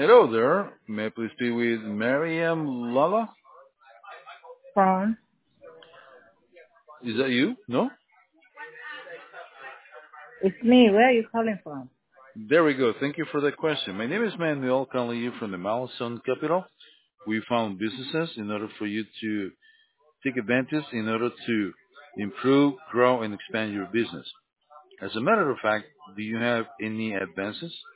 Hello there. May I please speak with Mariam Lala? From. Is that you? No? It's me. Where are you calling from? There we go. Thank you for that question. My name is Manuel, calling you from the Malazón capital. We found businesses in order for you to take advantage in order to improve, grow, and expand your business. As a matter of fact, do you have any advances?